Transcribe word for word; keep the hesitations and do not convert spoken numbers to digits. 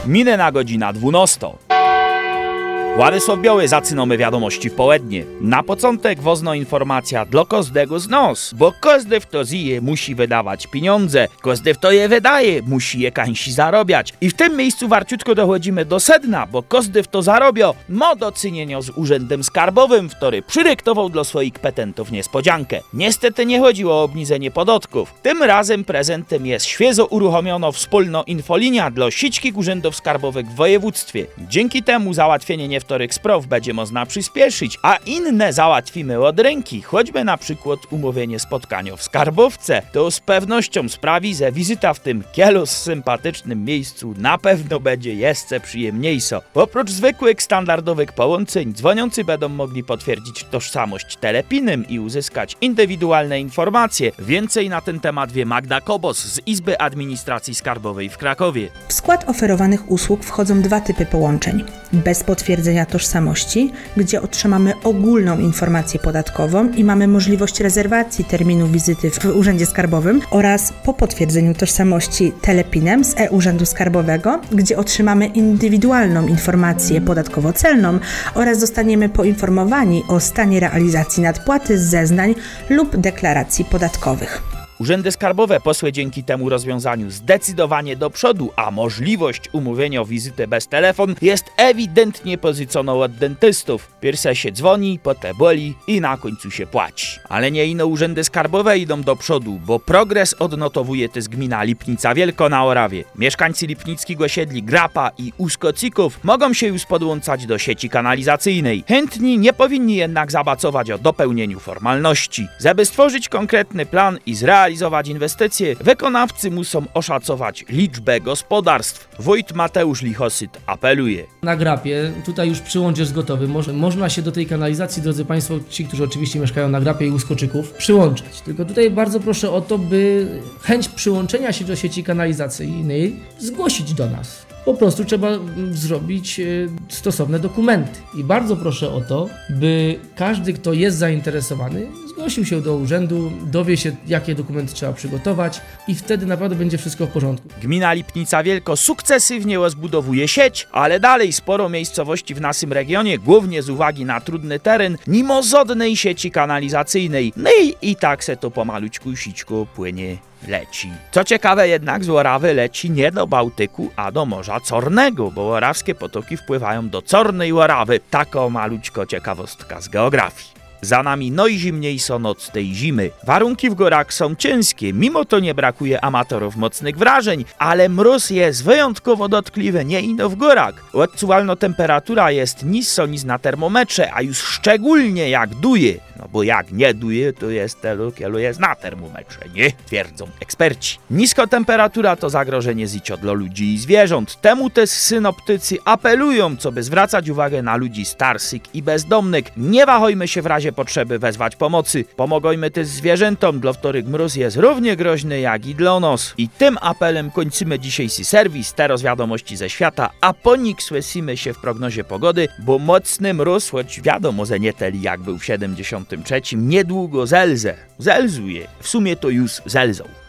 Minęła godzina dwunasta. Władysław Biały, zaczynamy wiadomości w południe. Na początek wozna informacja dla każdego z nas, bo każdy w to zije musi wydawać pieniądze, każdy w to je wydaje, musi je kańsi zarobiać. I w tym miejscu warciutko dochodzimy do sedna, bo każdy w to zarobio ma do czynienia z urzędem skarbowym, który przyryktował dla swoich petentów niespodziankę. Niestety nie chodziło o obniżenie podatków. Tym razem prezentem jest świeżo uruchomiona wspólna infolinia dla sieci urzędów skarbowych w województwie. Dzięki temu załatwienie nie niektórych spraw będzie można przyspieszyć, a inne załatwimy od ręki, choćby na przykład umówienie spotkania w skarbówce. To z pewnością sprawi, że wizyta w tym kielu sympatycznym miejscu na pewno będzie jeszcze przyjemniejsza. Oprócz zwykłych, standardowych połączeń, dzwoniący będą mogli potwierdzić tożsamość telepinem i uzyskać indywidualne informacje. Więcej na ten temat wie Magda Kobos z Izby Administracji Skarbowej w Krakowie. W skład oferowanych usług wchodzą dwa typy połączeń. Bez potwierdzenia tożsamości, gdzie otrzymamy ogólną informację podatkową i mamy możliwość rezerwacji terminu wizyty w Urzędzie Skarbowym, oraz po potwierdzeniu tożsamości telepinem z e-Urzędu Skarbowego, gdzie otrzymamy indywidualną informację podatkowo-celną oraz zostaniemy poinformowani o stanie realizacji nadpłaty z zeznań lub deklaracji podatkowych. Urzędy skarbowe poszły dzięki temu rozwiązaniu zdecydowanie do przodu, a możliwość umówienia o wizytę bez telefon jest ewidentnie pozycjoną od dentystów. Pierse się dzwoni, potem boli i na końcu się płaci. Ale nie ino urzędy skarbowe idą do przodu, bo progres odnotowuje też gmina Lipnica Wielko na Orawie. Mieszkańcy lipnickiego osiedli Grapa i Uskocików mogą się już podłączać do sieci kanalizacyjnej. Chętni nie powinni jednak zabacować o dopełnieniu formalności. Żeby stworzyć konkretny plan i zrealizować realizować inwestycje, wykonawcy muszą oszacować liczbę gospodarstw. Wójt Mateusz Lichosyt apeluje. Na Grapie, tutaj już przyłącz jest gotowy, Mo- można się do tej kanalizacji, drodzy Państwo, ci, którzy oczywiście mieszkają na Grapie i Uskoczyków, przyłączać. Tylko tutaj bardzo proszę o to, by chęć przyłączenia się do sieci kanalizacyjnej zgłosić do nas. Po prostu trzeba zrobić stosowne dokumenty. I bardzo proszę o to, by każdy, kto jest zainteresowany, zgłosił się do urzędu, dowie się, jakie dokumenty trzeba przygotować i wtedy naprawdę będzie wszystko w porządku. Gmina Lipnica Wielko sukcesywnie rozbudowuje sieć, ale dalej sporo miejscowości w naszym regionie, głównie z uwagi na trudny teren, nie ma żadnej sieci kanalizacyjnej. No i, i tak se to pomalućku sićku płynie. Leci. Co ciekawe jednak, z Orawy leci nie do Bałtyku, a do Morza Czarnego, bo orawskie potoki wpływają do Czarnej Orawy. Taka malućko ciekawostka z geografii. Za nami najzimniejsza noc tej zimy. Warunki w górach są ciężkie, mimo to nie brakuje amatorów mocnych wrażeń, ale mróz jest wyjątkowo dotkliwy, nie ino w górach. Odczuwalna temperatura jest niższa niż na termometrze, a już szczególnie jak duje. No bo jak nie duje, to jest tylu, kielu jest na termometrze, nie? Twierdzą eksperci. Niska temperatura to zagrożenie życia dla ludzi i zwierząt. Temu też synoptycy apelują, co by zwracać uwagę na ludzi starszych i bezdomnych. Nie wahajmy się w razie potrzeby wezwać pomocy. Pomogojmy też zwierzętom, dla których mróz jest równie groźny jak i dla nas. I tym apelem kończymy dzisiejszy serwis, teraz wiadomości ze świata, a po nich słyszymy się w prognozie pogody, bo mocny mróz, choć wiadomo, że nie teli jak był w siedemdziesiątym trzecim, niedługo zelze. Zelzuje. W sumie to już zelzą.